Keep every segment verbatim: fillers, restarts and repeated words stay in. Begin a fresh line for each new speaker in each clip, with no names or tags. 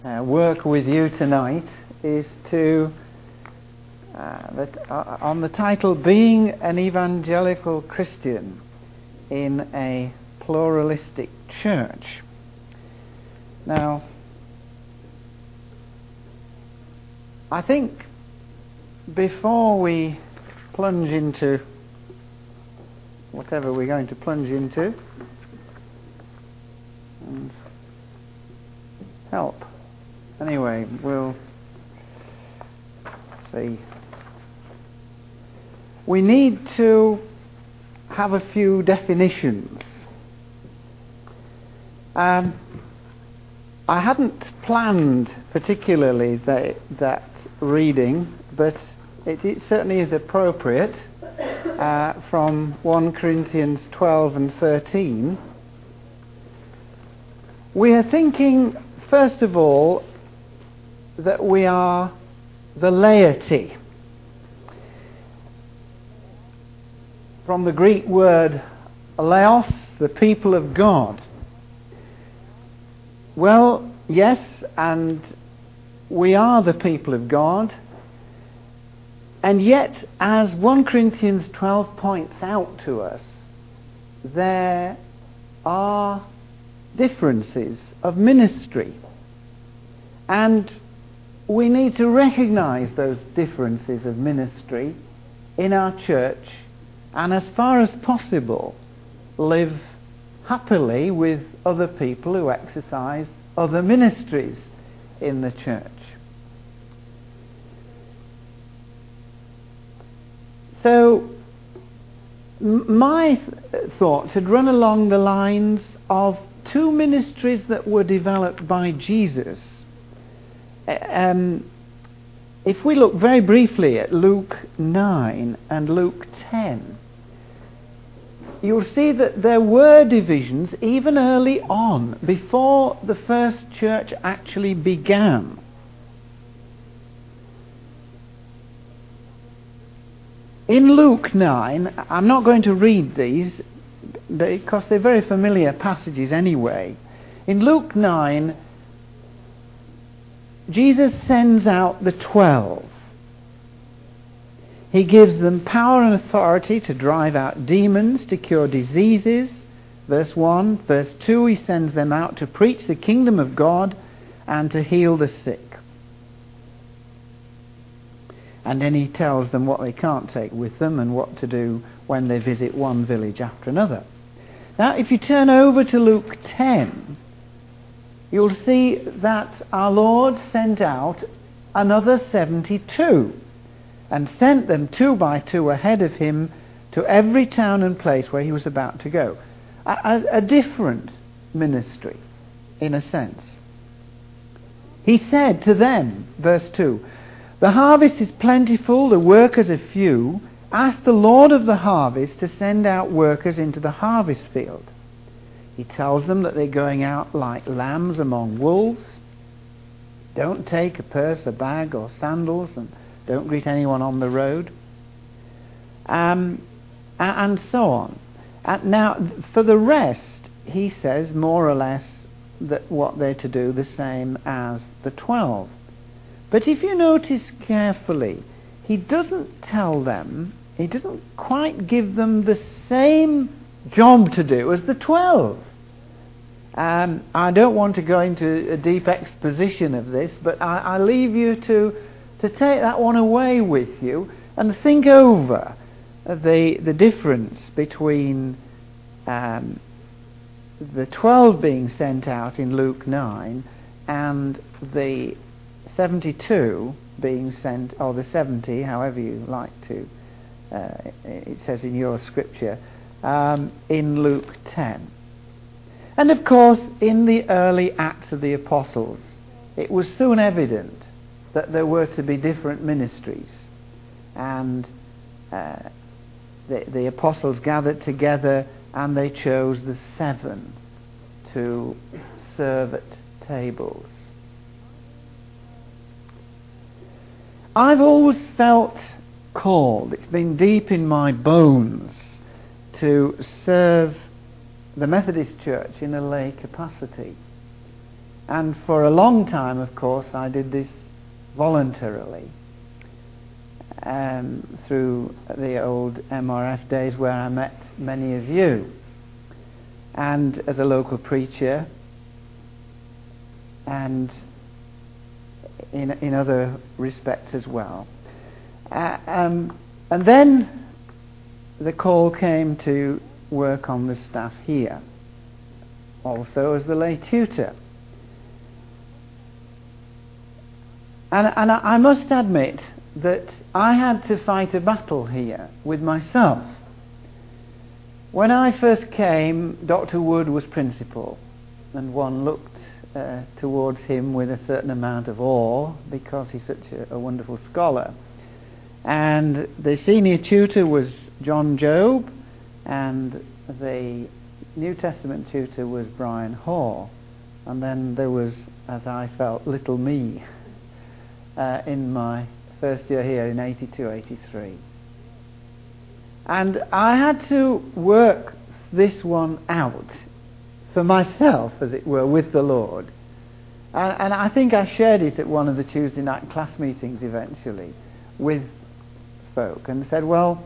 uh, work with you tonight is to uh, that uh, on the title Being an Evangelical Christian in a Pluralistic Church. Now, I think before we plunge into whatever we're going to plunge into and help. Anyway, we'll see. We need to have a few definitions. Um, I hadn't planned particularly that, that reading, but it, it certainly is appropriate uh, from First Corinthians twelve and thirteen. We are thinking, first of all, that we are the laity. From the Greek word laos, the people of God. Well, yes, and we are the people of God. And yet, as First Corinthians twelve points out to us, there are differences of ministry. And we need to recognize those differences of ministry in our church and, as far as possible, live happily with other people who exercise other ministries in the church. So, m- my th- thoughts had run along the lines of two ministries that were developed by Jesus. Um, if we look very briefly at Luke nine and Luke ten, you'll see that there were divisions even early on, before the first church actually began. In Luke nine, I'm not going to read these because they're very familiar passages anyway. In Luke nine, Jesus sends out the twelve. He gives them power and authority to drive out demons, to cure diseases. Verse one. Verse two, he sends them out to preach the kingdom of God and to heal the sick. And then he tells them what they can't take with them and what to do when they visit one village after another. Now, if you turn over to Luke ten, you'll see that our Lord sent out another seventy-two and sent them two by two ahead of him to every town and place where he was about to go. A, a, a different ministry, in a sense. He said to them, verse two, "The harvest is plentiful, the workers are few. Ask the Lord of the harvest to send out workers into the harvest field." He tells them that they're going out like lambs among wolves. Don't take a purse, a bag, or sandals, and don't greet anyone on the road. Um, and so on. And now, for the rest, he says more or less that what they're to do the same as the twelve. But if you notice carefully, he doesn't tell them, he doesn't quite give them the same job to do as the twelve. Um, I don't want to go into a deep exposition of this, but I, I leave you to, to take that one away with you and think over the, the difference between um, the twelve being sent out in Luke nine and the seventy-two being sent, or the seventy, however you like to, uh, it says in your scripture, um, in Luke ten. And of course, in the early Acts of the Apostles, it was soon evident that there were to be different ministries. And uh, the, the apostles gathered together and they chose the seven to serve at tables. I've always felt called, it's been deep in my bones, to serve the Methodist Church in a lay capacity. And for a long time, of course, I did this voluntarily um, through the old M R F days where I met many of you, and as a local preacher, and in in other respects as well. Uh, um, and then the call came to work on the staff here, also as the lay tutor. And, and I, I must admit that I had to fight a battle here with myself. When I first came, Doctor Wood was principal, and one looked uh, towards him with a certain amount of awe because he's such a, a wonderful scholar. And the senior tutor was John Job, and the New Testament tutor was Brian Hall. And then there was, as I felt, little me uh, in my first year here in eighty-two eighty-three. And I had to work this one out for myself, as it were, with the Lord. And, and I think I shared it at one of the Tuesday night class meetings eventually with folk and said, well,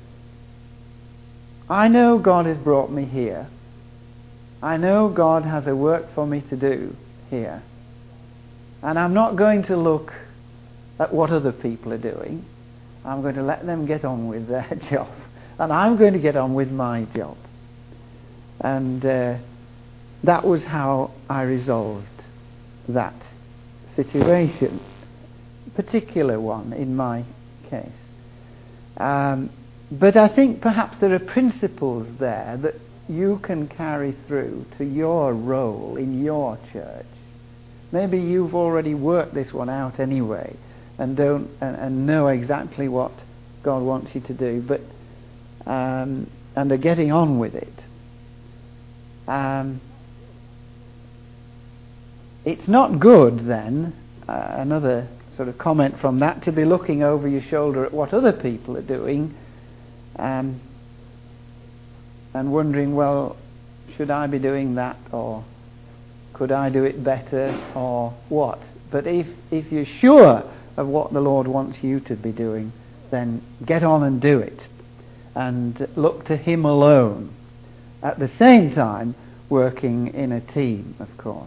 I know God has brought me here. I know God has a work for me to do here. And I'm not going to look at what other people are doing. I'm going to let them get on with their job. And I'm going to get on with my job. And uh, that was how I resolved that situation. Particular one in my case. Um, but I think perhaps there are principles there that you can carry through to your role in your church. Maybe you've already worked this one out anyway and don't and, and know exactly what God wants you to do, but um, and are getting on with it. Um, it's not good then, uh, another sort of comment from that, to be looking over your shoulder at what other people are doing um, and wondering, well, should I be doing that, or could I do it better, or what? But if if you're sure of what the Lord wants you to be doing, then get on and do it, and look to Him alone. At the same time, working in a team, of course.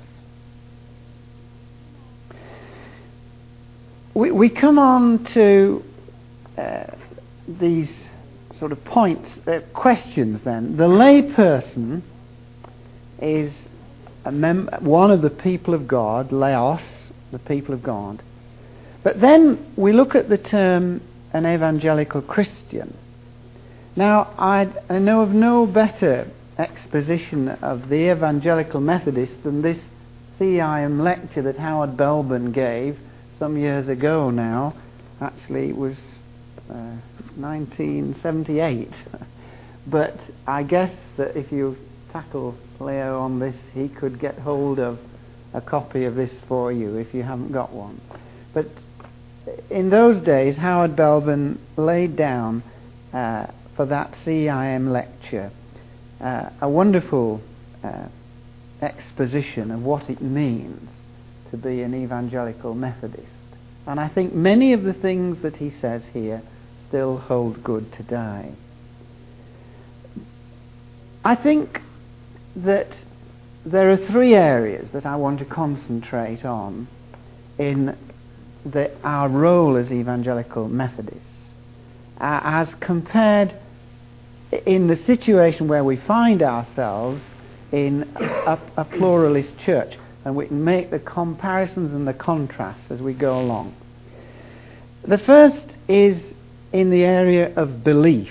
We we come on to uh, these sort of points, uh, questions. Then the lay person is a mem- one of the people of God, laos, the people of God. But then we look at the term an evangelical Christian. Now, I'd, I know of no better exposition of the evangelical Methodist than this C I M lecture that Howard Belbin gave some years ago now. Actually, it was uh, nineteen seventy-eight. But I guess that if you tackle Leo on this, he could get hold of a copy of this for you if you haven't got one. But in those days, Howard Belbin laid down uh, for that C I M lecture uh, a wonderful uh, exposition of what it means to be an evangelical Methodist. And I think many of the things that he says here still hold good today. I think that there are three areas that I want to concentrate on in the, our role as evangelical Methodists, uh, as compared in the situation where we find ourselves in a, a pluralist church, and we can make the comparisons and the contrasts as we go along. The first is in the area of beliefs.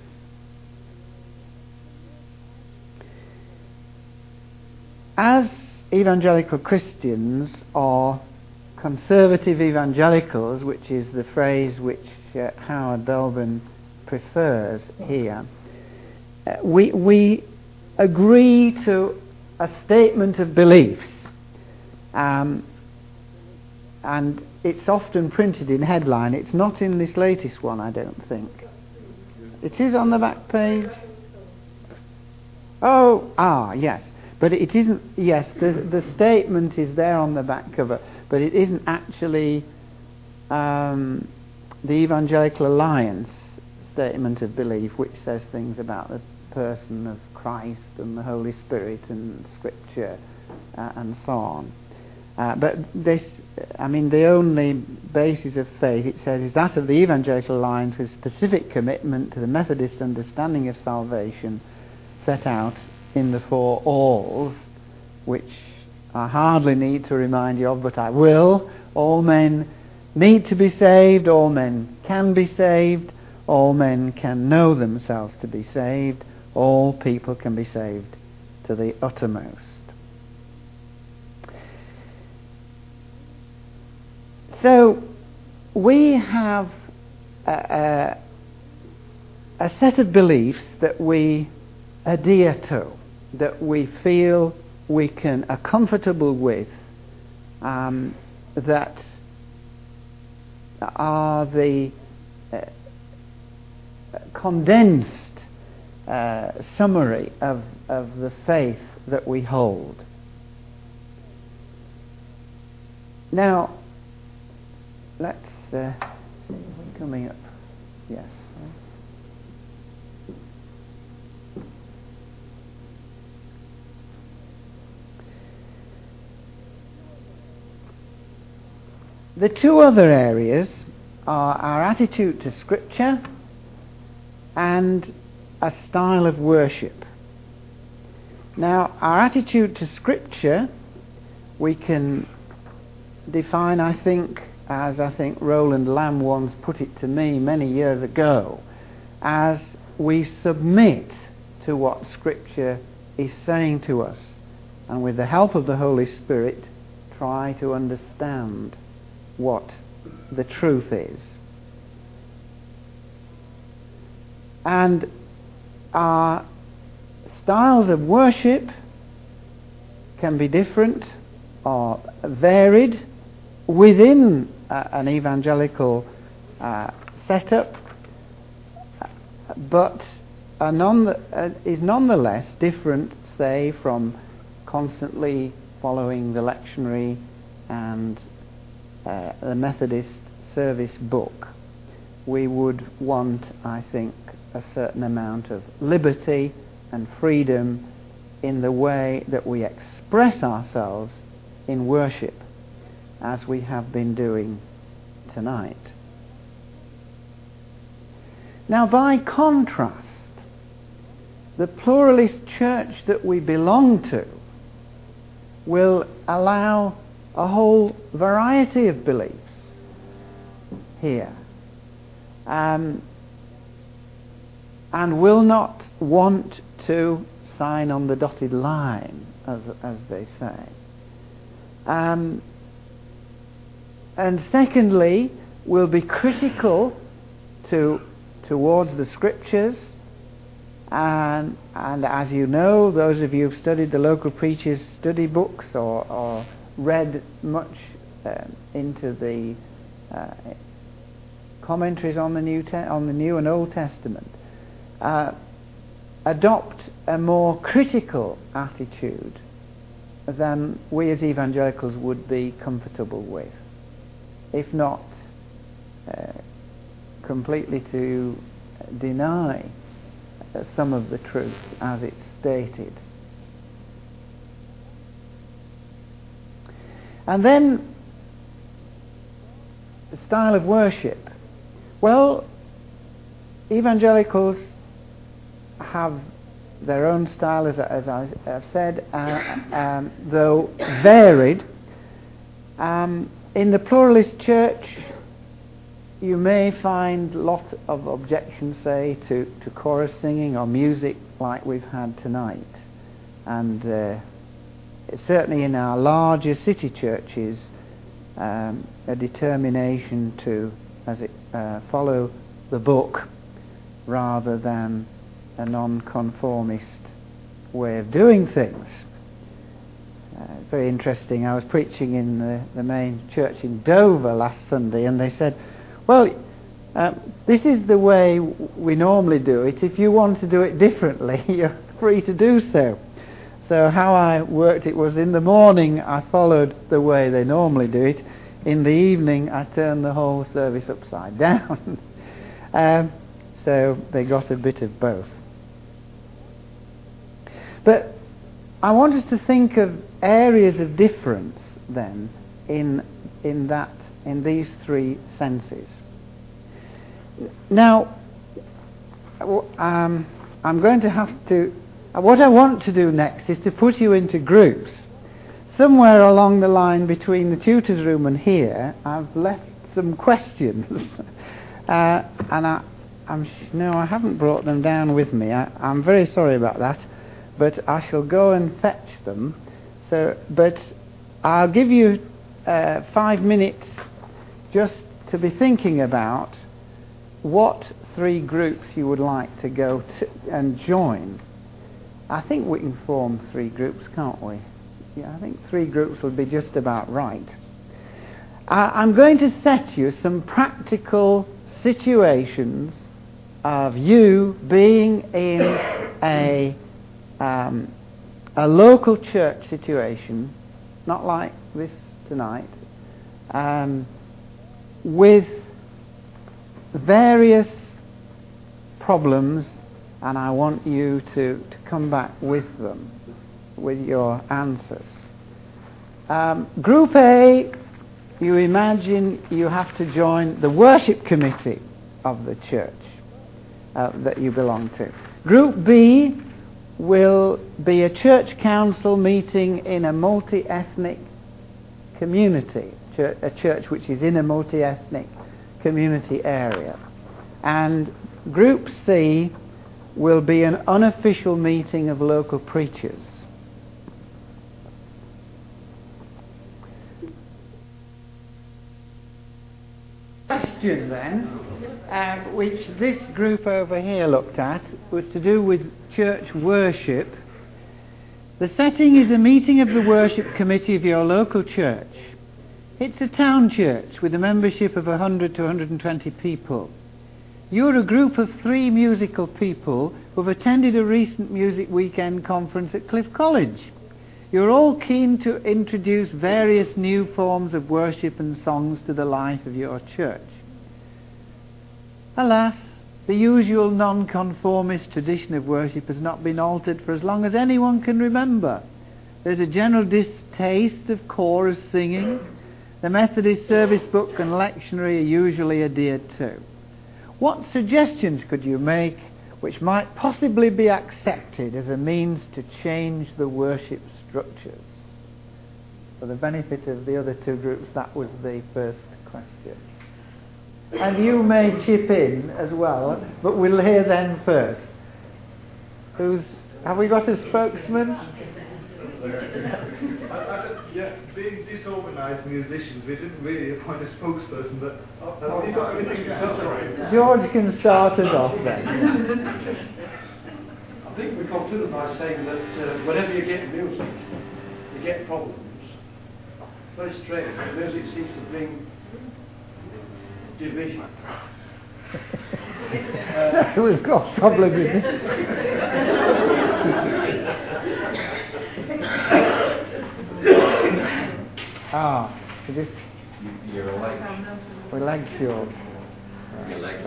As evangelical Christians, or conservative evangelicals, which is the phrase which uh, Howard Belbin prefers here, uh, we, we agree to a statement of beliefs. Um, and it's often printed in headline. It's not in this latest one, I don't think. It is on the back page. Oh, ah, yes. But it isn't, yes, the, the statement is there on the back cover, but it isn't actually um, the Evangelical Alliance statement of belief, which says things about the person of Christ and the Holy Spirit and Scripture uh, and so on. Uh, but this, I mean, the only basis of faith, it says, is that of the Evangelical Alliance with specific commitment to the Methodist understanding of salvation set out in the Four Alls, which I hardly need to remind you of, but I will. All men need to be saved, all men can be saved, all men can know themselves to be saved, all people can be saved to the uttermost. So we have a, a, a set of beliefs that we adhere to, that we feel we can are comfortable with, um, that are the uh, condensed uh, summary of, of the faith that we hold. Now, let's uh, see, we're coming up. Yes. The two other areas are our attitude to Scripture and a style of worship. Now, our attitude to Scripture we can define, I think, as I think Roland Lamb once put it to me many years ago, as we submit to what Scripture is saying to us, and with the help of the Holy Spirit try to understand what the truth is. And our styles of worship can be different or varied within uh, an evangelical uh, setup, but are none, uh, is nonetheless different, say, from constantly following the lectionary and uh, the Methodist service book. We would want, I think, a certain amount of liberty and freedom in the way that we express ourselves in worship, as we have been doing tonight. Now, by contrast, the pluralist church that we belong to will allow a whole variety of beliefs here, um, and will not want to sign on the dotted line, as as they say. Um, and secondly, will be critical to towards the Scriptures, and and as you know, those of you who've studied the local preachers' study books or, or read much uh, into the uh, commentaries on the New Te- on the New and Old Testament, uh, adopt a more critical attitude than we as evangelicals would be comfortable with, if not uh, completely to deny uh, some of the truth as it's stated. And then the style of worship. Well, evangelicals have their own style, as, as I have said, uh, um, though varied. Um, in the pluralist church, you may find lots of objections, say, to, to chorus singing or music like we've had tonight. And uh, certainly in our larger city churches, um, a determination to, as it uh, follow the book rather than a non-conformist way of doing things. Uh, very interesting. I was preaching in the, the main church in Dover last Sunday, and they said, well, uh, this is the way we normally do it. If you want to do it differently, you're free to do so. So how I worked it was in the morning I followed the way they normally do it. In the evening I turned the whole service upside down. um, so they got a bit of both. But I want us to think of areas of difference then in in that in these three senses. Now, um, I'm going to have to. What I want to do next is to put you into groups. Somewhere along the line between the tutors' room and here, I've left some questions, uh, and I, I'm sh- no, I haven't brought them down with me. I, I'm very sorry about that, but I shall go and fetch them. So, but I'll give you uh, five minutes just to be thinking about what three groups you would like to go to and join. I think we can form three groups, can't we? Yeah, I think three groups would be just about right. Uh, I'm going to set you some practical situations of you being in a um, a local church situation, not like this tonight, um, with various problems, and I want you to, to come back with them, with your answers. Um, group A, you imagine you have to join the worship committee of the church uh, that you belong to. Group B will be a church council meeting in a multi-ethnic community, church, a church which is in a multi-ethnic community area. And Group C will be an unofficial meeting of local preachers. Question then, uh, which this group over here looked at, was to do with church worship. The setting is a meeting of the worship committee of your local church. It's a town church with a membership of one hundred to one hundred twenty people. You're a group of three musical people who've attended a recent music weekend conference at Cliff College. You're all keen to introduce various new forms of worship and songs to the life of your church. Alas, the usual non-conformist tradition of worship has not been altered for as long as anyone can remember. There's a general distaste of chorus singing. The Methodist service book and lectionary are usually adhered to. What suggestions could you make which might possibly be accepted as a means to change the worship structures? For the benefit of the other two groups, that was the first question. And you may chip in as well, but we'll hear them first. Who's, have we got a spokesman?
I, I, yeah, being disorganised musicians, we didn't really appoint a spokesperson, but have you got anything to start?
George can start us off then.
I think we concluded by saying that uh, whenever you get music, you get problems. Very strange. Music seems to bring division.
uh, We've got problems with it. Ah, so this.
Your leg.
We're leg short.
Your leg.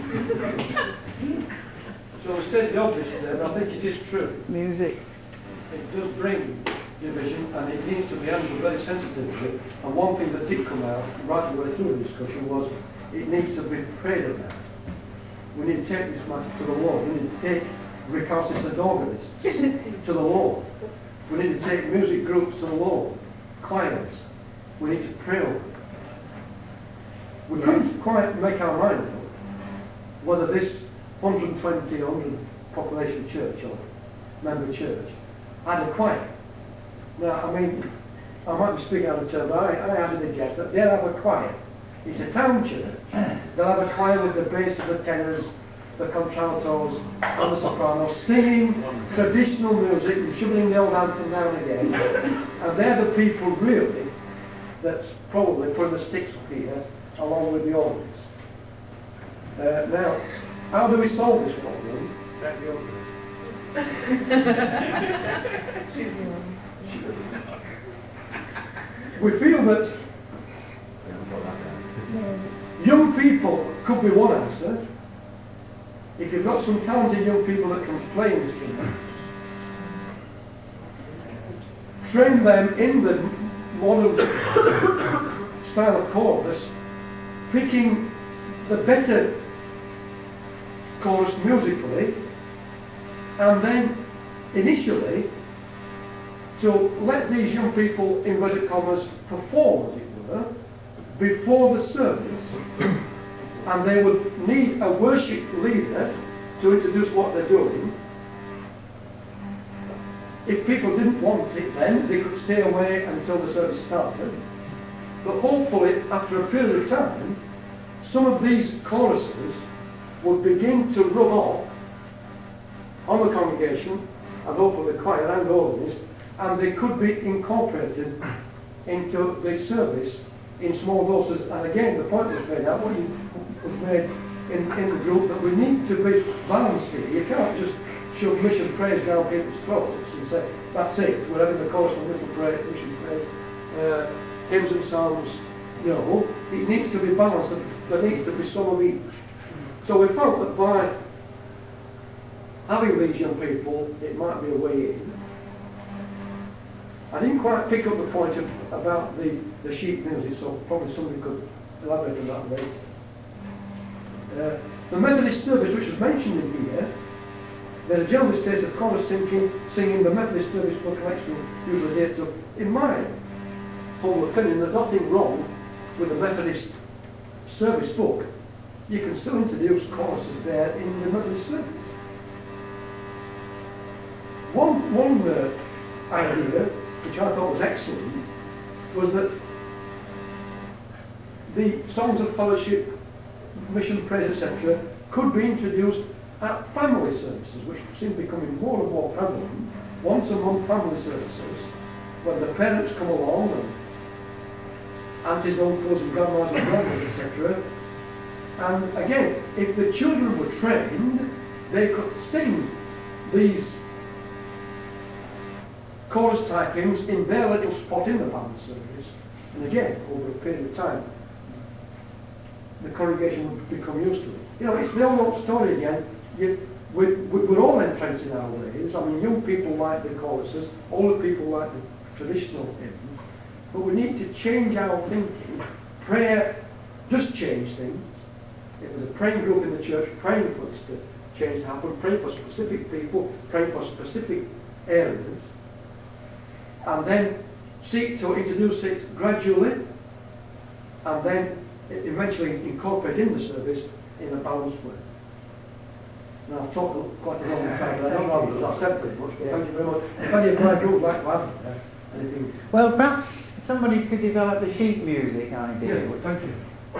So we state the obvious there, but I think it is true.
Music.
It does bring division, and it needs to be handled very sensitively. And one thing that did come out right the way through the discussion was it needs to be prayed about. We need to take this matter to the Lord. We need to take recalcitrant organists to the Lord. We need to take music groups to the Lord. Choirs. We need to pray over them. We couldn't quite make our mind up whether this one hundred twenty or one hundred population church or member church had a choir. Now, I mean, I might be speaking out of turn, but I, I hazard a guess that they'll have a choir. It's a town church. They'll have a choir with the bass and the tenors, the contraltos and the sopranos, singing traditional music and shoveling the old anthem now and again. And they're the people, really, that's probably putting the sticks up here, along with the organs. Uh, now, how do we solve this problem? We feel that young people could be one answer. If you've got some talented young people that can play instruments, train them in the modern style of chorus, picking the better chorus musically, and then initially to let these young people, in inverted commas, perform, as it were, before the service, and they would need a worship leader to introduce what they're doing. If people didn't want it then, they could stay away until the service started. But hopefully, after a period of time, some of these choruses would begin to rub off on the congregation, and hopefully the choir and organist, and they could be incorporated into the service in small doses. And again, the point was made out, what you, was made in, in the group, that we need to be balanced here. You can't just shove mission praise down people's throats and say, that's it, we're having the course of mission praise, mission praise, uh, hymns and psalms. No, it needs to be balanced. There needs to be some of each. So we felt that by having these young people, it might be a way in. I didn't quite pick up the point of, about the, the sheet music, so probably somebody could elaborate on that later. Uh, the Methodist service, which was mentioned in here, there's a general stage of chorus singing, singing the Methodist service book collection usually dates up. In my humble opinion, there's nothing wrong with the Methodist service book. You can still introduce choruses there in the Methodist service. One, one uh, idea, which I thought was excellent, was that the songs of fellowship, mission praise, et cetera, could be introduced at family services, which seem to be becoming more and more prevalent. Once a month family services, when the parents come along, and aunties, uncles, and grandmas and brothers, et cetera. And again, if the children were trained, they could sing these chorus type hymns in their little spot in the family service. And again, over a period of time, the congregation would become used to it. You know, it's the old story again. You, we, we, we're all entrenched in our ways. I mean, young people like the choruses, older people like the traditional hymns. But we need to change our thinking. Prayer does change things. If there's a praying group in the church, praying for this to change to happen, praying for specific people, praying for specific areas, and then seek to introduce it gradually, and then eventually incorporate in the service in a balanced way. Now, I've talked quite a long time, but I don't know if I've said very much, but thank you very much. If any of my group would like to add uh, anything.
Well, perhaps somebody could develop the sheet music idea.
Yeah, thank you.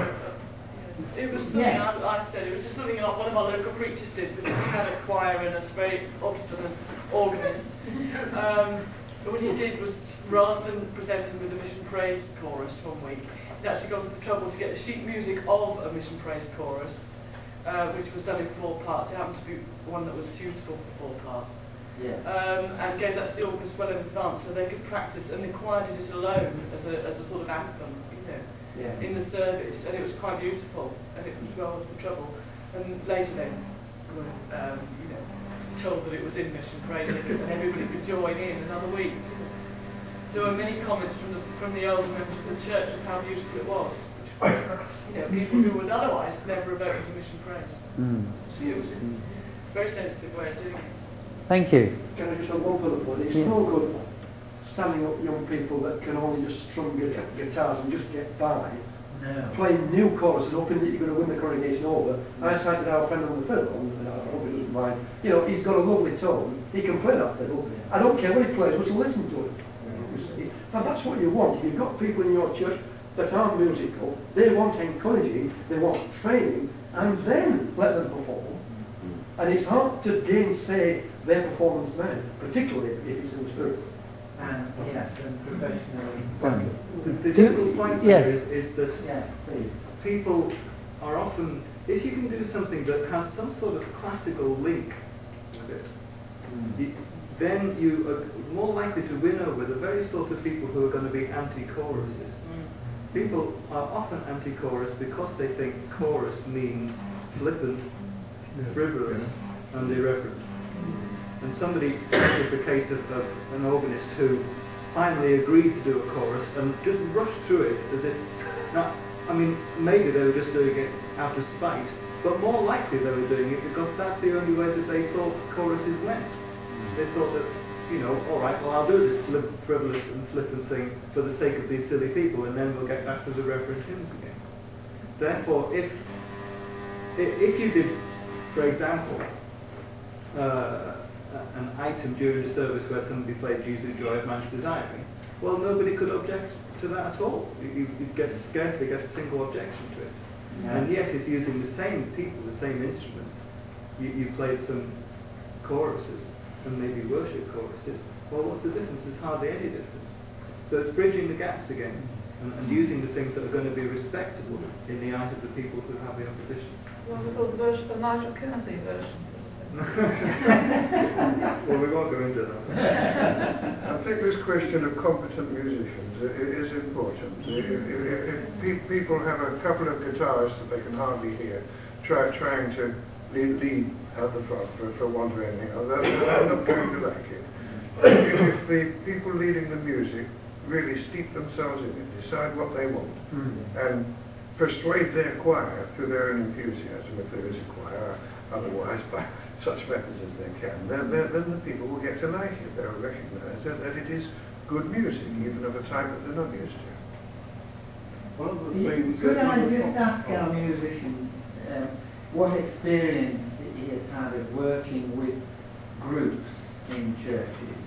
It was something
Yes.
I, I said, it was just something like one of our local preachers did, because he had a choir and a very obstinate organist. Um, but what he did was, rather than presenting with a mission praise chorus one week, he'd actually gone to the trouble to get the sheet music of a mission praise chorus, uh, which was done in four parts. It happened to be one that was suitable for four parts.
Yeah.
Um, and gave that to the organist well in advance, so they could practice, and the choir did it alone as a, as a sort of anthem, you know.
Yeah.
In the service, and it was quite beautiful, and it was well worth the trouble. And later they were, um, you know, told that it was in mission praise, and everybody could join in another week. There were many comments from the from the older members of the church of how beautiful it was. Which, you know, people who would otherwise never have voted for mission praise.
Mm.
So it was a very sensitive way of doing it.
Thank you.
Can I just have one further point? It's
Yeah.
no good standing up young people that can only just strum gu- guitars and just get by,
No.
playing new choruses, hoping that you're going to win the congregation over. I cited our friend on the fiddle, and I hope he doesn't mind. You know, he's got a lovely tone. He can play that fiddle. I don't care what he plays, just listen to it. You see? And that's what you want. If you've got people in your church that aren't musical, they want encouraging, they want training, and then let them perform. And it's hard to gainsay their performance now, particularly if it's in the spirit.
And yes, and professionally.
Well,
The, the
Do-
difficult point
yes.
there is, is that
Yes, please.
people are often, if you can do something that has some sort of classical link with it, you, then you are more likely to win over the very sort of people who are going to be anti-choruses. People are often anti-chorus because they think chorus means flippant, frivolous, and irreverent. And somebody is the case of, of an organist who finally agreed to do a chorus and just rushed through it as if, now, I mean, maybe they were just doing it out of spite, but more likely they were doing it because that's the only way that they thought choruses went. They thought that, you know, all right, well, I'll do this flip, frivolous and flippant thing for the sake of these silly people, and then we'll get back to the reverent hymns again. Therefore, if if you did, for example, uh, an item during the service where somebody played Jesus, Joy of Man's Desiring, well, nobody could object to that at all. You, you'd get scarcely get a single objection to it. Yeah. And yet, if using the same people, the same instruments, you, you played some choruses and maybe worship choruses, well, what's the difference? There's hardly any difference. So it's bridging the gaps again, and, and using the things that are going to be respectable in the eyes of the people who have the opposition.
Well, there's all the version, the Nigel Kennedy version.
Well, we won't go into that.
I think this question of competent musicians is important. If, if, if pe- people have a couple of guitarists that they can hardly hear, try, trying to lead, lead at the front, for, for want of anything else, they're, they're not going to like it. If, if the people leading the music really steep themselves in it, decide what they want, mm. and persuade their choir through their own enthusiasm, if there is a choir, otherwise by such methods as they can, then, then the people will get to like it. They'll recognise that, that it is good music, even of a type that they're not used to.
One of the things
Could I just ask our musician uh, what experience he has had of working with groups in churches?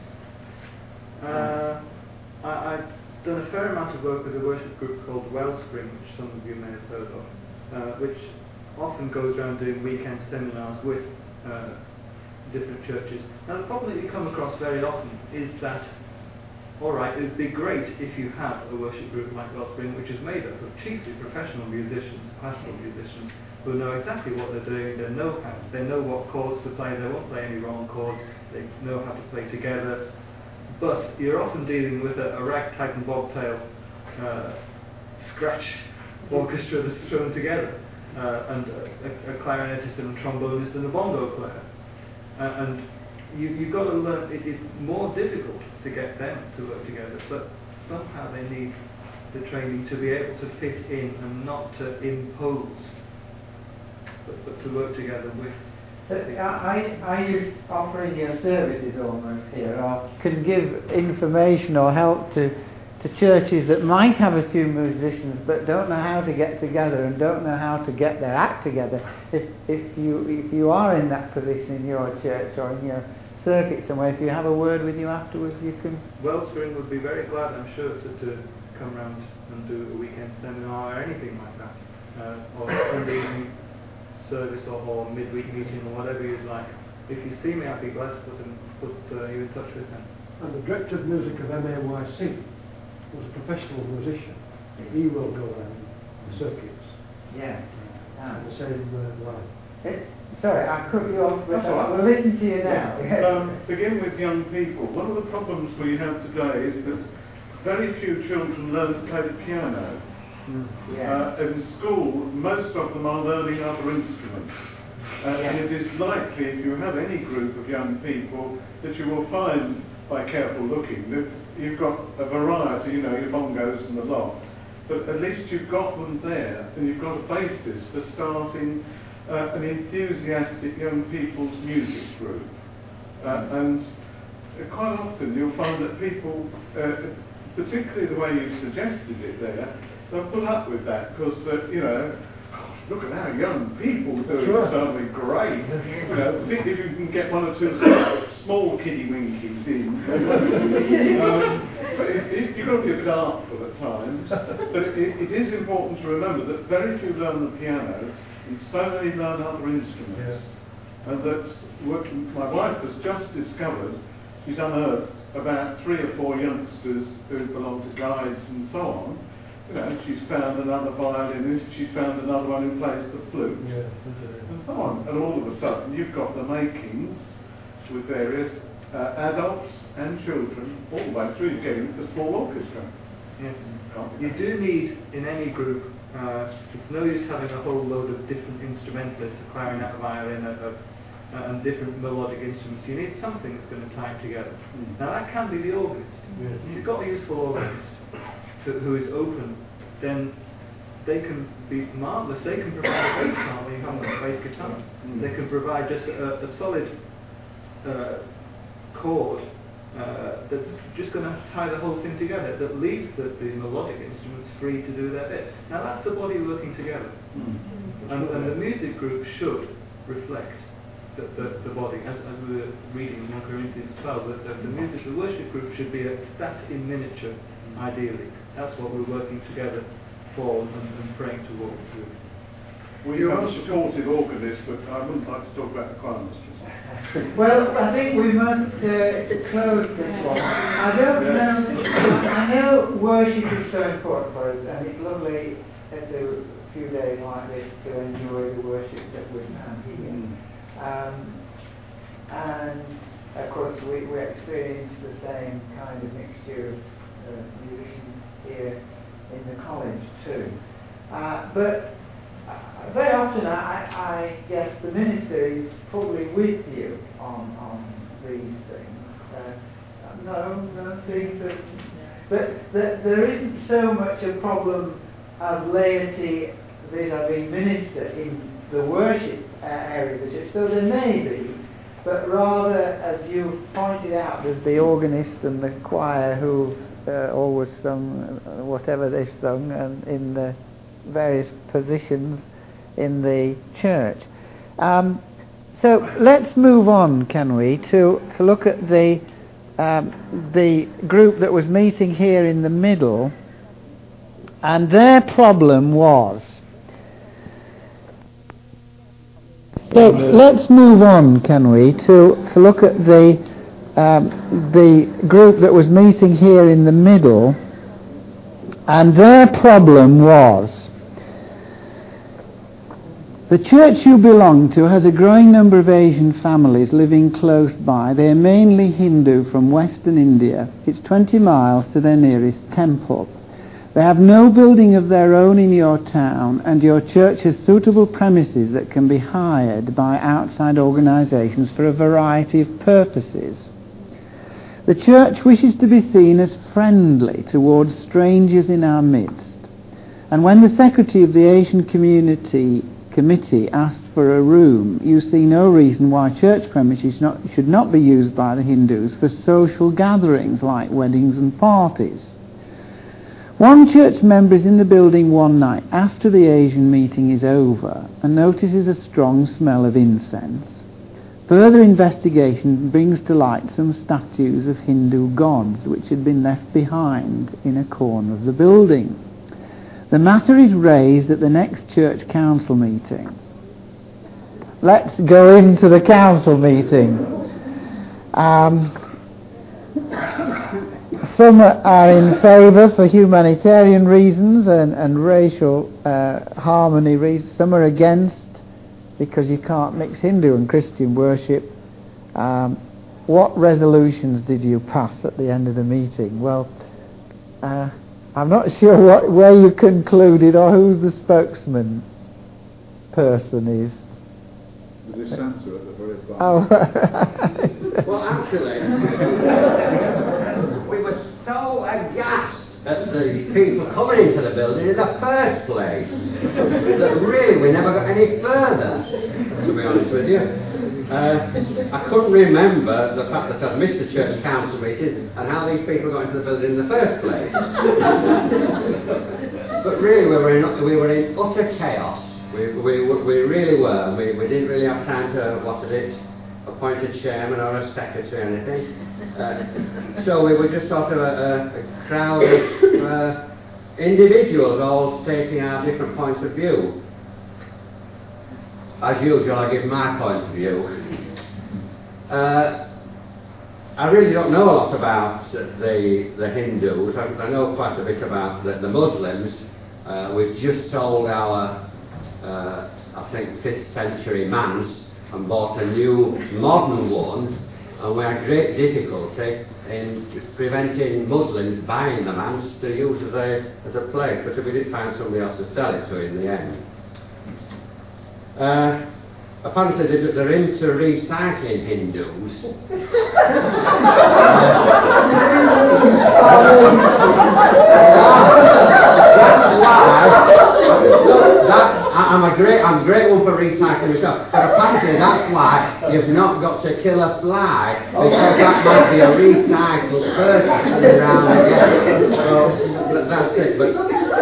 Uh, I, I've done a fair amount of work with a worship group called Wellspring, which some of you may have heard of, uh, which often goes around doing weekend seminars with uh, different churches. And the problem that you come across very often is that, all right, it would be great if you have a worship group like Wellspring, which is made up of chiefly professional musicians, classical musicians, who know exactly what they're doing, they know how, they know what chords to play, they won't play any wrong chords, they know how to play together. But you're often dealing with a, a ragtag and bobtail uh, scratch orchestra that's thrown together. Uh, and a, a clarinetist and a trombonist and a bongo player. Uh, and you, you've got to learn, it is more difficult to get them to work together, but somehow they need the training to be able to fit in and not to impose, but, but to work together with.
So are, are you offering your services almost here, or
Can give information or help to to churches that might have a few musicians but don't know how to get together and don't know how to get their act together. If if you if you are in that position in your church or in your circuit somewhere, if you have a word with you afterwards, you can.
Wellspring would be very glad, I'm sure, to, to come round and do a weekend seminar or anything like that, uh, or Sunday evening service or, or midweek meeting or whatever you'd like. If you see me, I'd be glad to put, them, put uh, you in touch with them.
And the director of music of M A Y C was a professional musician. He will go around the circuits.
yeah?
On
Ah.
the same uh, line.
Eh, sorry, I cut you off.
That's all right.
We'll listen to you now.
Um, begin with young people. One of the problems we have today is that very few children learn to play the piano.
Mm. Yeah.
Uh, in school, most of them are learning other instruments. Uh,
Yeah.
And it is likely, if you have any group of young people, that you will find, by careful looking, that you've got a variety, you know, your bongos and the lot. But at least you've got them there, and you've got a basis for starting uh, an enthusiastic young people's music group. Uh, and uh, quite often you'll find that people, uh, particularly the way you've suggested it there, they'll put up with that, because, uh, you know, look at our young people doing
Sure.
something great. You know, think if you can get one or two small kiddie winkies in. um, but it, it, you've got to be a bit artful at times. But it, it is important to remember that very few learn the piano, and so many learn other instruments.
Yes.
And that what my wife has just discovered, she's unearthed about three or four youngsters who belong to guides and so on. You know, she's found another violinist, she's found another one who plays the flute,
Yeah.
and so on. And all of a sudden, you've got the makings with various uh, adults and children all the way through getting the small orchestra.
Yes. You do need, in any group, uh, it's no use having a whole load of different instrumentalists, a clarinet, a violin, a, a, uh, and different melodic instruments. You need something that's going to tie it together. Mm. Now that can be the organist. Yes. If you've got a useful organist to, who is open, then they can be marvellous. They can provide a bass part when you haven't got a bass guitar. Mm. They can provide just a, a solid uh, chord uh, that's just going to tie the whole thing together, that leaves the, the melodic instruments free to do their bit. Now that's the body working together. Mm. And, and the music group should reflect the, the, the body, as, as we were reading in First Corinthians twelve, that the, the music, the worship group should be a, that in miniature, ideally. That's what we're working together for and, and praying towards.
We have a supportive organist, but I wouldn't like to talk about the choir mistress.
Well, I think we must uh, close this one. I don't
yeah.
know, I know worship is so important for us, and it's lovely after a few days like this to enjoy the worship that we have here. Mm. Um, and of course we, we experience the same kind of mixture of uh, musicians here in the college too. Uh, but uh, very often I, I guess the minister is probably with you on, on these things. Uh, no, no, seems that, but that there isn't so much a problem of laity vis-a-vis minister in the worship uh, area of the church, so there may be, but rather, as you pointed out, there's the organist and the choir who uh, always sung uh, whatever they've sung and in the various positions in the church. Um, so let's move on, can we, to, to look at the um, the group that was meeting here in the middle, and their problem was. So let's move on, can we, to, to look at the um, the group that was meeting here in the middle, and their problem was the church you belong to has a growing number of Asian families living close by. They are mainly Hindu from Western India. It's twenty miles to their nearest temple. They have no building of their own in your town, and your church has suitable premises that can be hired by outside organisations for a variety of purposes. The church wishes to be seen as friendly towards strangers in our midst, and when the secretary of the Asian Community Committee asked for a room, you see no reason why church premises not, should not be used by the Hindus for social gatherings like weddings and parties. One church member is in the building one night after the Asian meeting is over and notices a strong smell of incense. Further investigation brings to light some statues of Hindu gods which had been left behind in a corner of the building. The matter is raised at the next church council meeting. Let's go into the council meeting. Um, Some are in favour for humanitarian reasons and, and racial uh, harmony reasons. Some are against because you can't mix Hindu and Christian worship. Um, what resolutions did you pass at the end of the meeting? Well, uh, I'm not sure what, where you concluded or who's the spokesman person is.
The dissenter at the very bottom.
Oh, right.
Well, actually, we were so aghast at the people coming into the building in the first place that really we never got any further, to be honest with you. Uh, I couldn't remember the fact that I'd missed the church council meeting and how these people got into the building in the first place. But really we were in, we were in utter chaos. We, we, we really were. We, we didn't really have time to, what is it, appoint a chairman or a secretary or anything. Uh, so we were just sort of a, a crowd of uh, individuals all stating our different points of view. As usual, I give my point of view. Uh, I really don't know a lot about the, the Hindus. I, I know quite a bit about the, the Muslims. Uh, we've just sold our Uh, I think fifth century manse and bought a new modern one and we had great difficulty in preventing Muslims buying the manse to use as a, as a place, but we did find somebody else to sell it to in the end. Uh, apparently they're, they're into recycling Hindus. That, I'm a great, I'm a great one for recycling myself, but apparently that's why you've not got to kill a fly, because that might be a recycled person coming around again. So that's it. But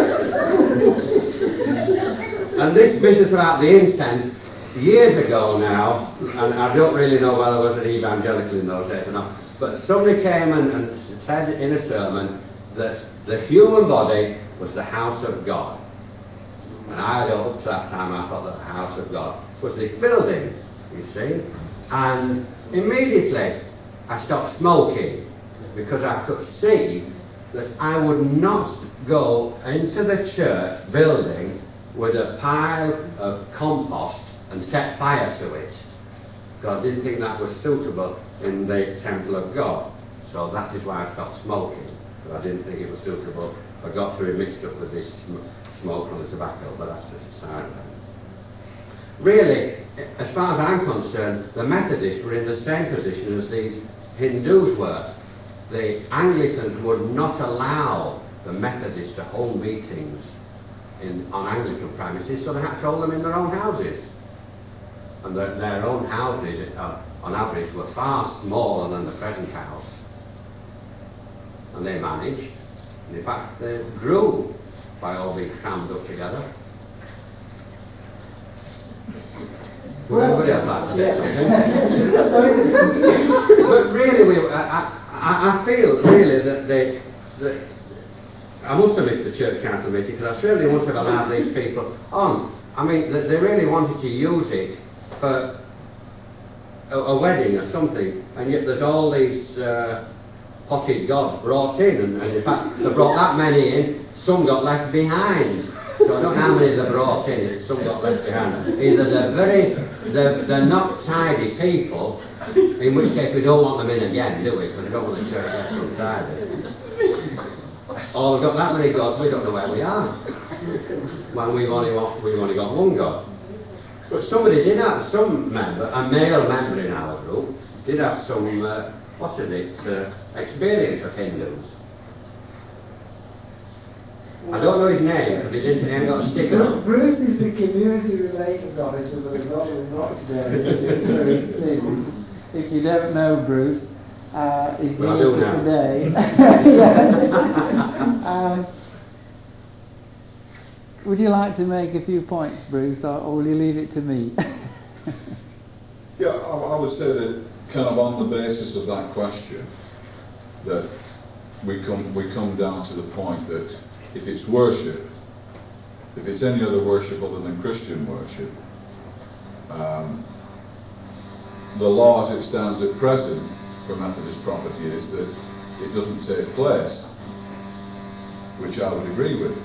and this business about the incense, years ago now, and I don't really know whether I was an evangelical in those days or not, but somebody came and, and said in a sermon that the human body was the house of God. And I, up to that time, I thought that the house of God was this building, you see. And immediately I stopped smoking, because I could see that I would not go into the church building with a pile of compost and set fire to it, because I didn't think that was suitable in the temple of God. So that is why I stopped smoking, because I didn't think it was suitable. I got to be mixed up with this sm- smoke from the tobacco, but that's just a side thing. Really, as far as I'm concerned, the Methodists were in the same position as these Hindus were. The Anglicans would not allow the Methodists to hold meetings in, on Anglican premises, so they had to hold them in their own houses. And their, their own houses, uh, on average, were far smaller than the present house. And they managed. And in fact, they grew by all being crammed up together. Would anybody else like to say something? But really, we, I, I, I feel really that they, that I must have missed the church council meeting, because I certainly wouldn't have allowed these people on. I mean, they, they really wanted to use it for a, a wedding or something, and yet there's all these uh, potted gods brought in, and, and in fact they brought that many in, some got left behind. So I don't know how many they brought in, some got left behind. Either they're very, they're, they're not tidy people, in which case we don't want them in again, do we? Because we don't want the church left untidy. Or we've got that many gods, we don't know where we are, when we've only, want, we've only got one God. But somebody did have, some member, a male member in our group, did have some, uh, what is it, uh, experience of Hindus. I don't know his name, because he didn't, he hadn't got a sticker on.
Bruce is the community relations officer for the Gospel in Rochdale. If you don't know Bruce, uh, he's
well,
here
for
today. um, would you like to make a few points, Bruce, or, or will you leave it to me?
Yeah, I, I would say that kind of on the basis of that question, that we come we come down to the point that if it's worship, if it's any other worship other than Christian worship, um, the law as it stands at present for Methodist property is that it doesn't take place, which I would agree with.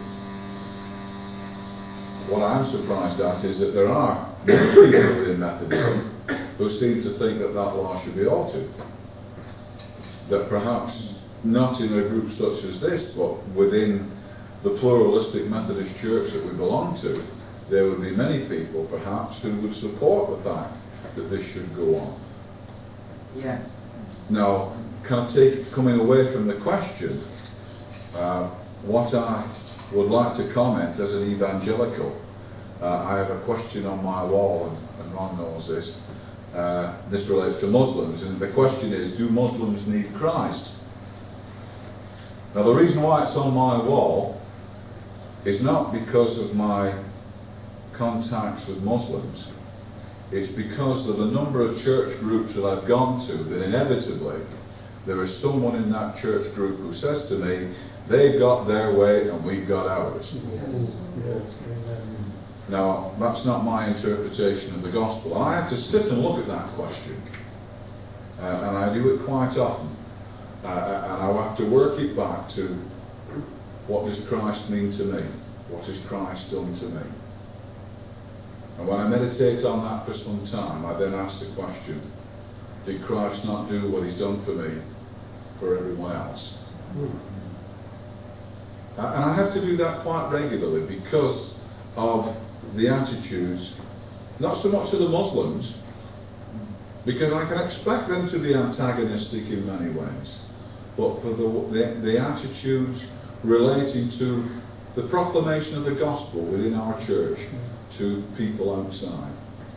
What I'm surprised at is that there are many people within Methodism who seem to think that that law should be altered. That perhaps not in a group such as this, but within the pluralistic Methodist church that we belong to, there would be many people perhaps who would support the fact that this should go on.
Yes.
Now, kind of take, coming away from the question, uh, what I would like to comment as an evangelical, uh, I have a question on my wall, and, and Ron knows this. Uh, this relates to Muslims, and the question is, do Muslims need Christ? Now, the reason why it's on my wall is not because of my contacts with Muslims. It's because of the number of church groups that I've gone to, that inevitably there is someone in that church group who says to me, they've got their way and we've got ours.
Yes. Yes.
Now, that's not my interpretation of the gospel. And I have to sit and look at that question. Uh, and I do it quite often. Uh, and I have to work it back to, what does Christ mean to me? What has Christ done to me? And when I meditate on that for some time, I then ask the question, did Christ not do what he's done for me for everyone else? Mm. And I have to do that quite regularly because of the attitudes, not so much of the Muslims, because I can expect them to be antagonistic in many ways, but for the, the, the attitudes relating to the proclamation of the gospel within our church to people outside.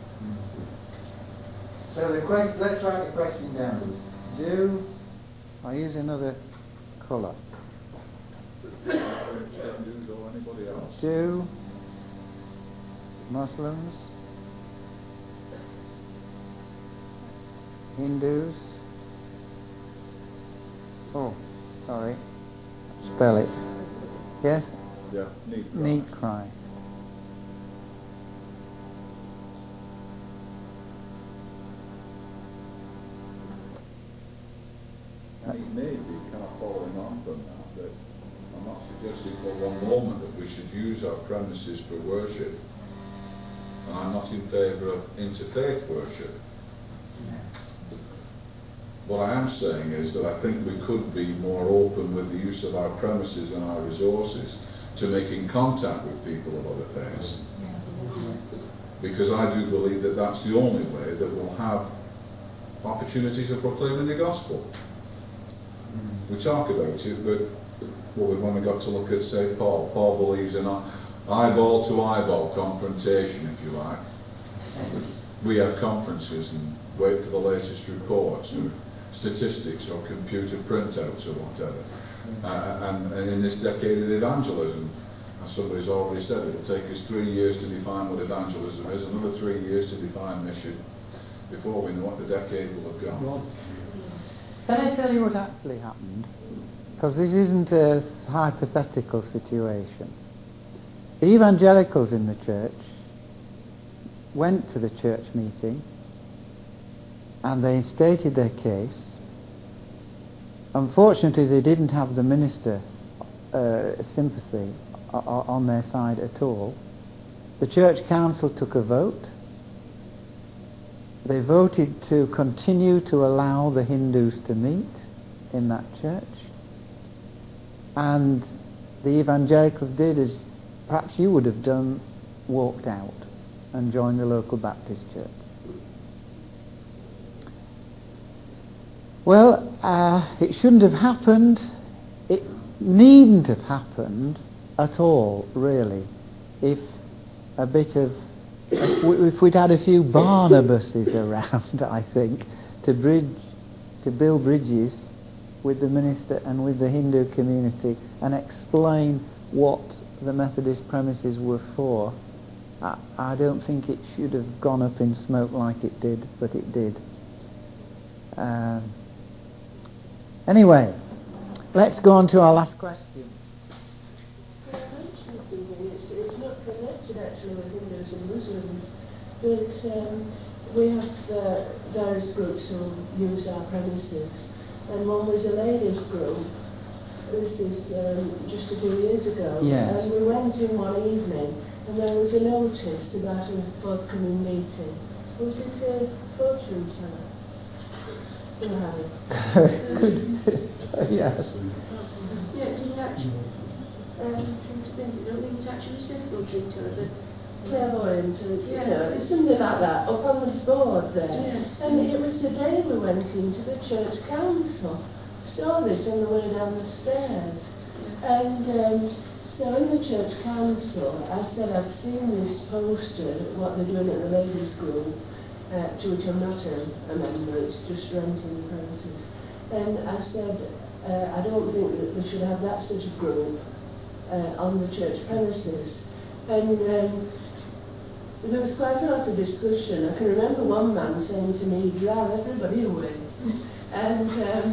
So the question, let's write the question down. Do,
I'll use another colour. Do Muslims, Hindus, oh, sorry, spell it. Yes?
Yeah, need Christ.
Need Christ.
And it may be kind of following on from that, that I'm not suggesting for one moment that we should use our premises for worship. And I'm not in favour of interfaith worship. What I am saying is that I think we could be more open with the use of our premises and our resources to making contact with people of other faiths. Because I do believe that that's the only way that we'll have opportunities of proclaiming the gospel. We talk about it, but well, when we got to look at, say, Paul, Paul believes in eyeball to eyeball confrontation, if you like. We have conferences and wait for the latest reports or statistics or computer printouts or whatever. Uh, and, and in this decade of evangelism, as somebody's already said, it'll take us three years to define what evangelism is, another three years to define mission. Before we know what, the decade will have gone.
Can I tell you what actually happened? Because this isn't a hypothetical situation. The evangelicals in the church went to the church meeting and they stated their case. Unfortunately, they didn't have the minister uh, sympathy o- on their side at all. The church council took a vote. They voted to continue to allow the Hindus to meet in that church. And the evangelicals did as perhaps you would have done, walked out and joined the local Baptist church. Well, uh, it shouldn't have happened. It needn't have happened at all, really, if a bit of If, we, if we'd had a few Barnabases around, I think, to bridge, to build bridges with the minister and with the Hindu community and explain what the Methodist premises were for, I, I don't think it should have gone up in smoke like it did, but it did. Um, anyway, let's go on to our last question.
It's, it's not connected actually with Hindus and Muslims, but um, we have uh, various groups who use our premises, and one was a ladies' group. This is um, just a few years ago,
yes.
And we went in one evening, and there was a notice about a forthcoming meeting. Was it a fortune teller?
Good. Yes.
Yeah, did you actually? Um, I don't think it's actually said fortune teller, but
clairvoyant, or,
yeah,
you know, it's something like that, up on the board there.
Yes.
And it was the day we went into the church council, saw this on the way down the stairs. And um, so in the church council, I said I've seen this poster, what they're doing at the ladies' group, uh, to which I'm not a, a member, it's just renting the premises. And I said, uh, I don't think that we should have that sort of group Uh, on the church premises, and um, there was quite a lot of discussion. I can remember one man saying to me, "Drive everybody away," and um,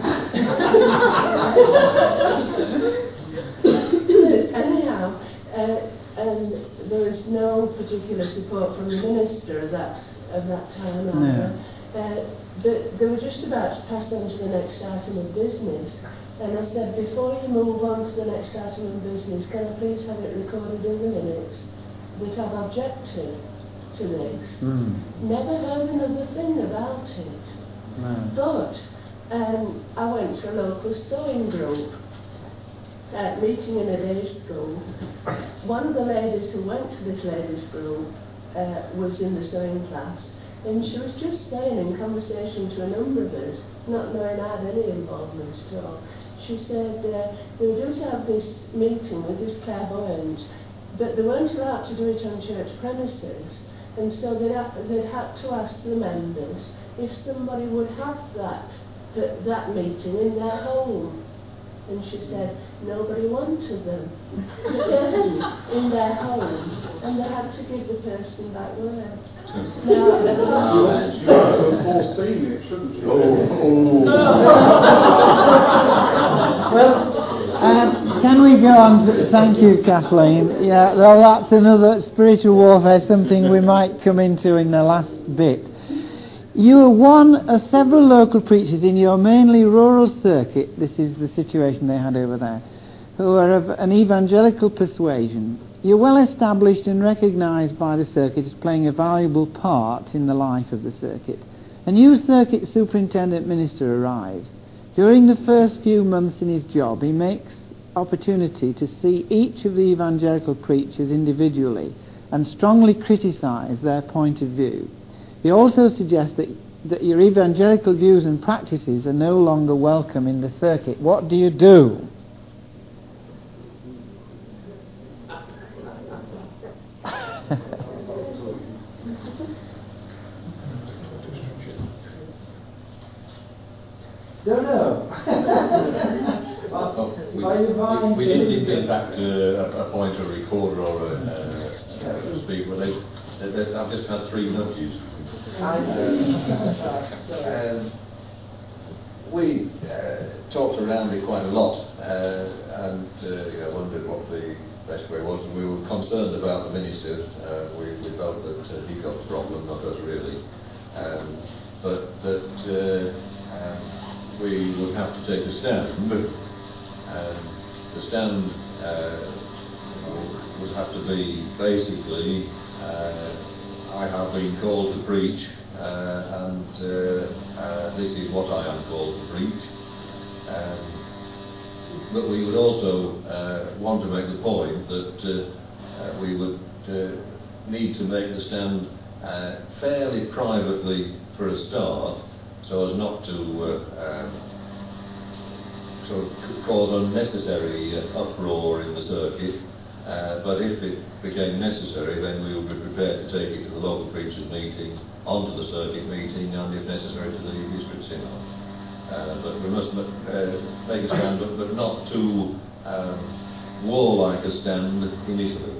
anyhow, uh, and there was no particular support from the minister of that of that time either.
No.
Uh, but they were just about to pass on to the next item of business. And I said, before you move on to the next item of business, can I please have it recorded in the minutes that I've objected to this?
Mm.
Never heard another thing about it.
No.
But um, I went to a local sewing group, uh, meeting in a day school. One of the ladies who went to this ladies' group uh, was in the sewing class, and she was just saying in conversation to a number of us, not knowing I had any involvement at all, she said uh, they were due to have this meeting with this clairvoyant, but they weren't allowed to do it on church premises, and so they'd, ha- they'd had to ask the members if somebody would have that, that, that meeting in their home. And she said nobody wanted them, the person in their home, and they had to give the person back word. Now, uh,
She should have foreseen it, shouldn't she?
Well, um, can we go on to, thank you, Kathleen. Yeah, well, that's another spiritual warfare, something we might come into in the last bit. You are one of several local preachers in your mainly rural circuit, this is the situation they had over there, who are of an evangelical persuasion. You're well established and recognised by the circuit as playing a valuable part in the life of the circuit. A new circuit superintendent minister arrives. During the first few months in his job, he makes opportunity to see each of the evangelical preachers individually and strongly criticise their point of view. He also suggests that, that your evangelical views and practices are no longer welcome in the circuit. What do you do? Don't know.
Oh, we, we, we didn't get back to a, a point, a recorder or a, uh, a speaker, but they, they, they, I've just had three nudges.
Um, we uh, talked around it quite a lot uh, and uh, you know, wondered what the best way was, and we were concerned about the minister. Uh, we, we felt that uh, he got the problem, not us really, um, but that uh, um, we would have to take a stand. Um, the stand uh, would have to be basically, uh, I have been called to preach, uh, and uh, uh, this is what I am called to preach. Um, but we would also uh, want to make the point that uh, uh, we would uh, need to make the stand uh, fairly privately for a start, so as not to uh, um, sort of cause unnecessary uh, uproar in the circuit. Uh, but if it became necessary, then we would be prepared to take it to the local preachers' meeting, onto the circuit meeting, and if necessary to the district synod. Uh, but we must uh, make a stand, but, but not too um, warlike a stand initially.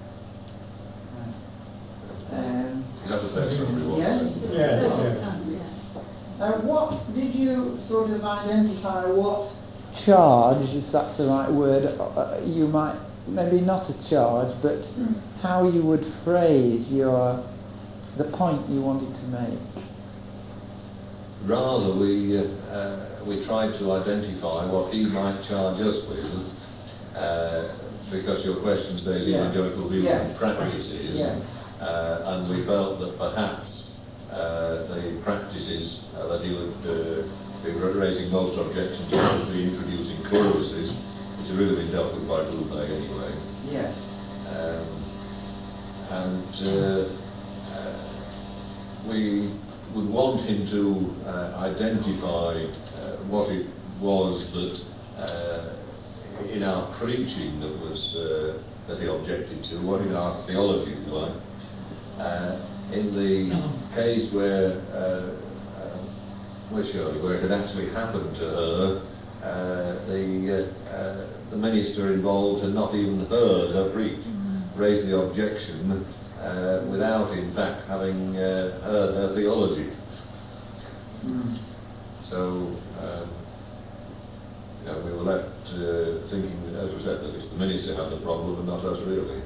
Um,
Is that a fair summary?
yes?
Yeah,
yeah. Uh, what did you sort of identify what charge, if that's the right word, uh, you might, maybe not a charge, but mm. how you would phrase your, the point you wanted to make?
Rather, we uh, uh, we tried to identify what he might charge us with, uh, because your question says
yes.
evangelical views
yes.
and practices,
yes.
uh, and we felt that perhaps uh, the practices uh, that he would uh, be raising most objections to would be introducing choruses, which have really been dealt with by Boulay anyway.
Yes.
Um, and uh, uh, we would want him to uh, identify uh, what it was that uh, in our preaching that was uh, that he objected to, what in our theology, if you like. Uh, in the case where uh, uh, where Shirley, where it had actually happened to her, uh, the uh, uh, the minister involved had not even heard her preach, mm-hmm. raised the objection uh, without, in fact, having uh, heard her theology. Mm. So, um, you know, we were left uh, thinking, as we said, that it's the minister had the problem and not us really.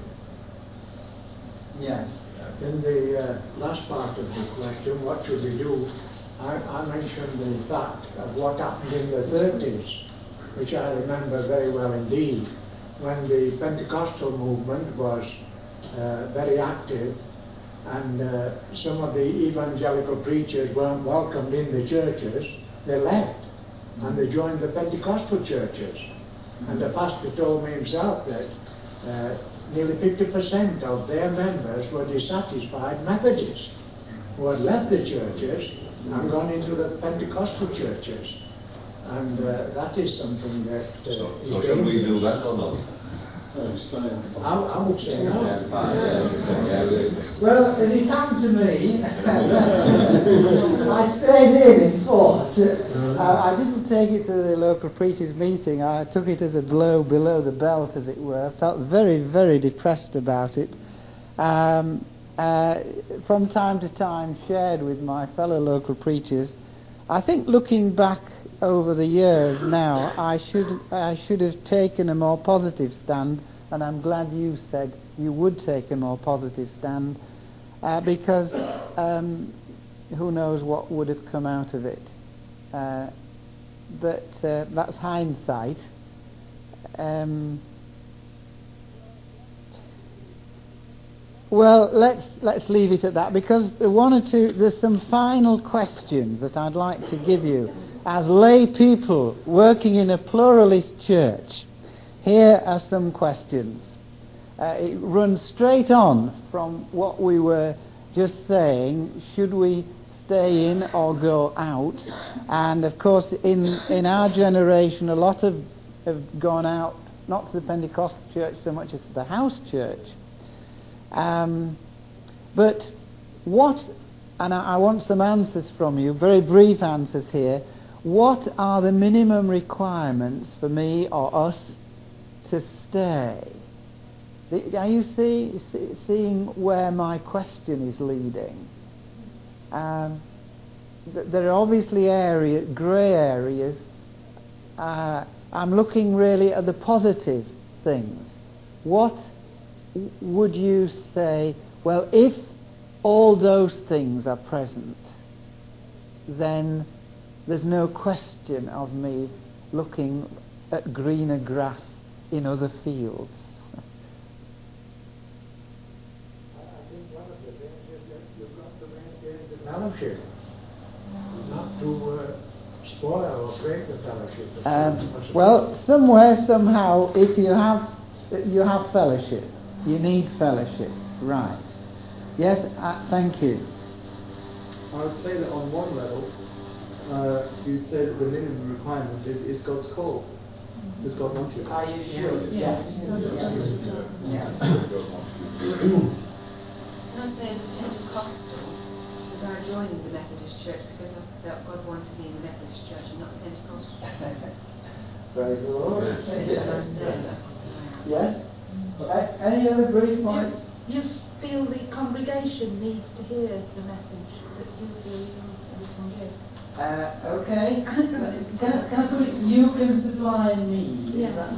Yes.
In the uh, last part of the question, what should we do? I, I mentioned the fact of what happened in the thirties, which I remember very well indeed, when the Pentecostal movement was uh, very active,
and uh, some of the evangelical preachers weren't welcomed in the churches, they left and they joined the Pentecostal churches. And the pastor told me himself that uh, nearly fifty percent of their members were dissatisfied Methodists who had left the churches and gone into the Pentecostal churches. And uh, that is something that... Uh,
so so shall we do that or not?
I, I would say no.
Well, as it happened to me, I stayed in in Fort. Uh, I didn't take it to the local preachers' meeting. I took it as a blow below the belt, as it were. I felt very, very depressed about it. Um, uh, from time to time, shared with my fellow local preachers. I think looking back over the years now, I should I should have taken a more positive stand, and I'm glad you said you would take a more positive stand, uh, because um, who knows what would have come out of it. Uh, but uh, that's hindsight. Um, well, let's let's leave it at that, because the one or two there's some final questions that I'd like to give you. As lay people working in a pluralist church, here are some questions. Uh, it runs straight on from what we were just saying. Should we stay in or go out? And of course, in, in our generation, a lot of have gone out, not to the Pentecostal church so much as to the house church. Um, but what, and I, I want some answers from you, very brief answers here. What are the minimum requirements for me or us to stay? Are you see, see, seeing where my question is leading? Um, th- there are obviously areas, grey areas. Uh, I'm looking really at the positive things. What w- would you say, well, if all those things are present, then there's no question of me looking at greener grass in other fields.
I think one of the things is that you've got to maintain the fellowship, not to uh, spoil or break the fellowship.
Um, well, somewhere, somehow, if you have you have fellowship, you need fellowship, right? Yes, uh, thank you.
I would say that on one level, uh, you'd say that the minimum requirement is, is God's call. Does God want you?
Are you sure? Yes. Yes. Yes.
I say as a Pentecostal, that I joined the Methodist Church because I felt God wanted me in the Methodist Church and not the Pentecostal.
Praise the Lord.
Yes.
Yes. Uh, any other brief points?
You, you feel the congregation needs to hear the message that you feel you can give.
Uh, okay. can, can I put it, you can supply a need?
Yeah.
Is that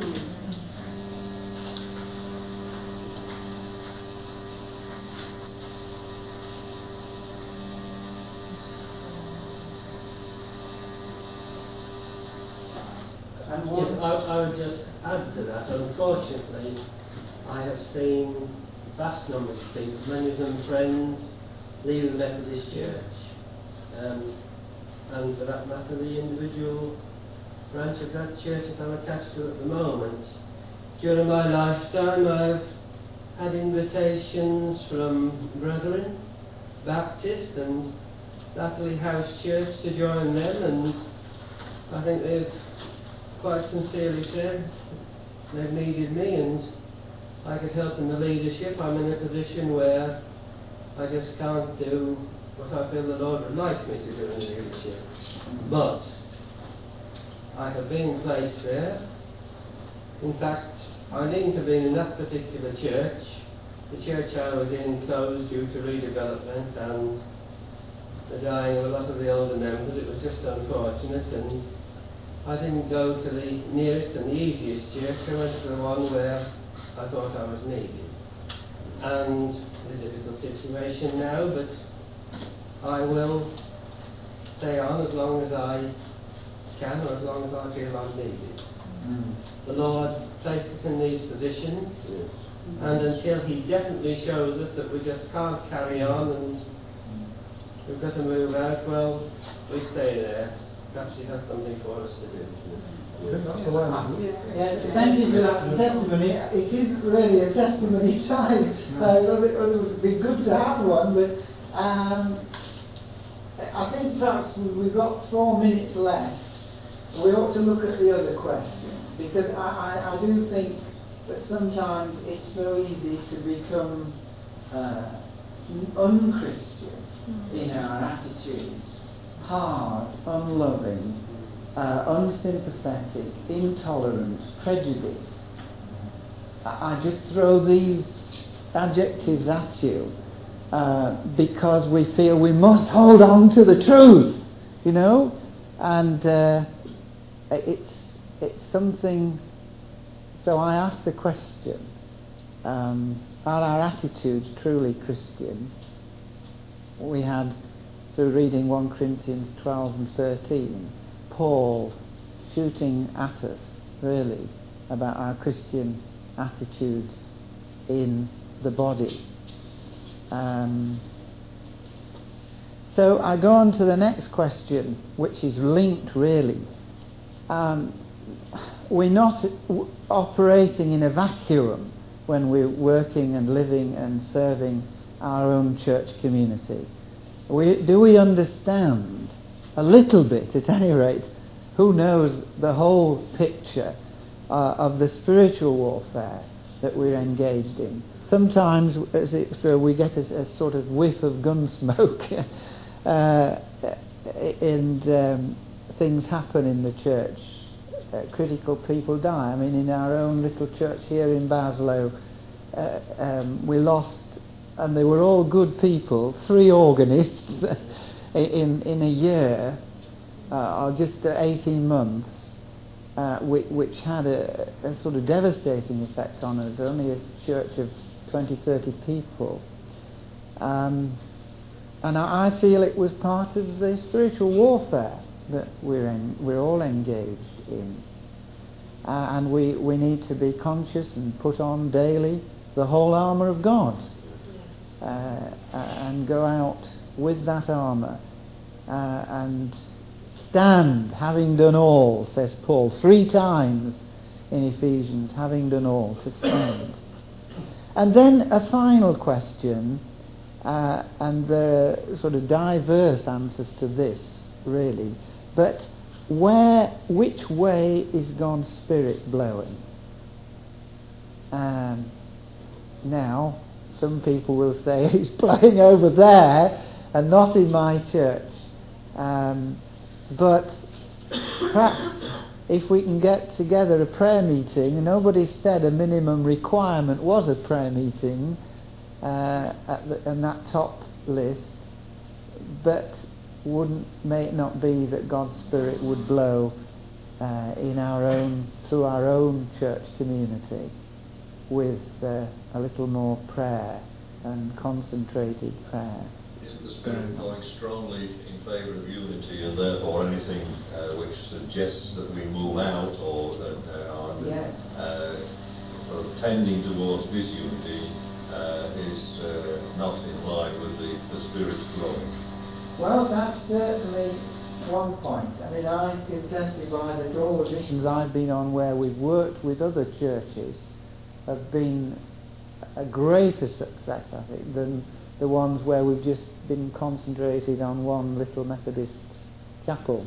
Yes, I, I would just add to that. Unfortunately, I have seen vast numbers of people, many of them friends, leave the Methodist Church. Um, and for that matter, the individual branch of that church that I'm attached to at the moment. During my lifetime, I've had invitations from Brethren, Baptist and Latterly House Church to join them, and I think they've quite sincerely said they've needed me and I could help in the leadership. I'm in a position where I just can't do what I feel the Lord would like me to do in leadership. But I have been placed there. In fact, I needn't have been in that particular church. The church I was in closed due to redevelopment and the dying of a lot of the older members. It was just unfortunate, and I didn't go to the nearest and the easiest church. I went to the one where I thought I was needed. And a difficult situation now, but I will stay on as long as I can, or as long as I feel I'm needed. Mm. The Lord places us in these positions. Yes. And until he definitely shows us that we just can't carry on and we've got to move out, well, we stay there. Perhaps he has something for us to do.
Yes, thank you for that testimony. It isn't really a testimony time. Uh, it would be good to have one, but um, I think perhaps we've got four minutes left. We ought to look at the other question, because I, I, I do think that sometimes it's so easy to become uh, unchristian in our attitudes, hard, unloving, uh, unsympathetic, intolerant, prejudiced. I, I just throw these adjectives at you uh, because we feel we must hold on to the truth, you know, and uh, it's it's something. So I ask the question, um, are our attitudes truly Christian? We had, through reading First Corinthians twelve and thirteen, Paul shooting at us, really, about our Christian attitudes in the body. Um, so I go on to the next question, which is linked, really. Um, we're not w- operating in a vacuum when we're working and living and serving our own church community. We, do we understand a little bit, at any rate, who knows the whole picture uh, of the spiritual warfare that we're engaged in? Sometimes as it, so we get a, a sort of whiff of gun smoke uh, and um, things happen in the church. Uh, critical people die. I mean, in our own little church here in Baslow, uh, um, we lost, and they were all good people, three organists in in a year, uh, or just uh, eighteen months, uh, which, which had a, a sort of devastating effect on us. Only a church of twenty, thirty people. Um, and I, I feel it was part of the spiritual warfare that we're in, we're all engaged in. Uh, and we, we need to be conscious and put on daily the whole armour of God. Uh, and go out with that armour uh, and stand, having done all, says Paul, three times in Ephesians, having done all, to stand. And then a final question, uh, and there are sort of diverse answers to this, really, but where, which way is God's Spirit blowing? Um, now, some people will say he's blowing over there and not in my church. Um, but perhaps if we can get together a prayer meeting, and nobody said a minimum requirement was a prayer meeting uh, at the, on that top list, but wouldn't may it not be that God's Spirit would blow uh, in our own, through our own church community, with uh, a little more prayer and concentrated prayer?
Isn't the Spirit going strongly in favour of unity, and therefore anything uh, which suggests that we move out or that uh, are
yes.
uh, sort of tending towards disunity uh, is uh, not in line with the, the Spirit's flowing?
Well, that's certainly one point. I mean, I can testify that all the missions I've been on where we've worked with other churches have been a greater success, I think, than the ones where we've just been concentrated on one little Methodist chapel.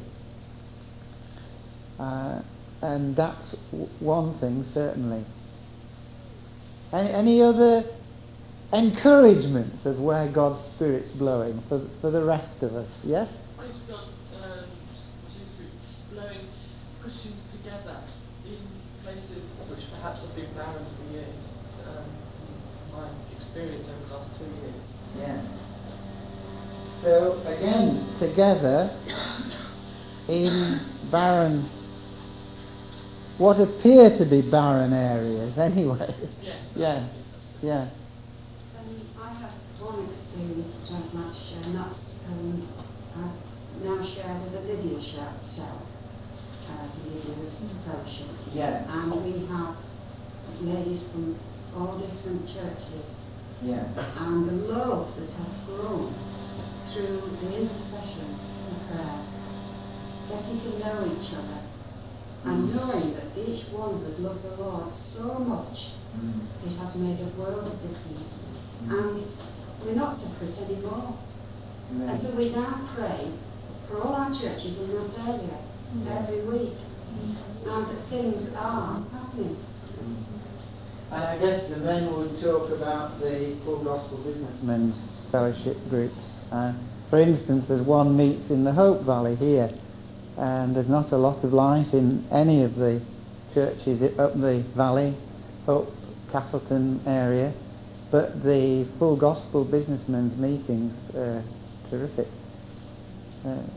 Uh, and that's w- one thing, certainly. Any, any other encouragements of where God's Spirit's blowing for, for the rest of us? Yes?
I just got um, seems to be blowing Christians together in places which perhaps have been barren for years. Um, my experience over the last two years.
Yes. So again, together in barren, what appear to be barren areas, anyway.
Yes.
Yeah. Yeah.
Um, I have one experience which I'd like to share, and that's um, I now share with the Lydia Shout, shout uh, the Lydia Fellowship.
Yes.
And we have ladies from all different churches.
Yeah.
And the love that has grown through the intercession and prayer, getting to know each other, and knowing that each one of us love the Lord so much,
Mm.
it has made a world of difference. And we're not separate anymore.
Amen.
And so we now pray for all our churches in that area every week. And that things are happening.
And I guess the men would talk about the Full Gospel Businessmen's Fellowship groups. Uh, for instance, there's one meets in the Hope Valley here, and there's not a lot of life in any of the churches up the valley, Hope, Castleton area, but the Full Gospel Businessmen's meetings are terrific. Uh,